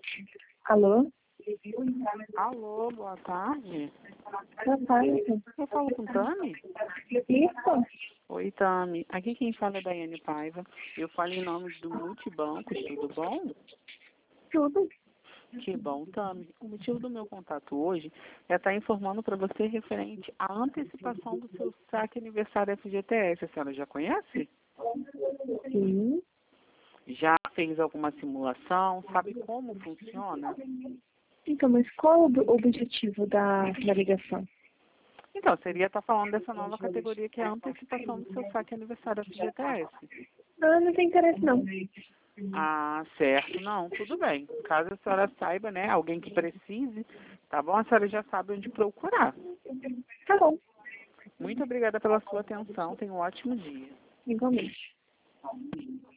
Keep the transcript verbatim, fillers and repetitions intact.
Alô? Alô, boa tarde. Boa tarde. Eu falo com Tami? Isso? Oi, Tami. Aqui quem fala é Daiane Paiva. Eu falo em nome do Multibancos, tudo bom? Tudo. Que bom, Tami. O motivo do meu contato hoje é estar informando para você referente à antecipação do seu saque aniversário F G T S. A senhora já conhece? Sim. Já fez alguma simulação? Sabe como funciona? Então, mas qual o ob- objetivo da, da ligação? Então, seria estar falando dessa nova categoria que é a antecipação do seu saque aniversário F G T S. Ah, não tem interesse não. Ah, certo. Não, tudo bem. Caso a senhora saiba, né, alguém que precise, tá bom? A senhora já sabe onde procurar. Tá bom. Muito obrigada pela sua atenção. Tenha um ótimo dia. Igualmente.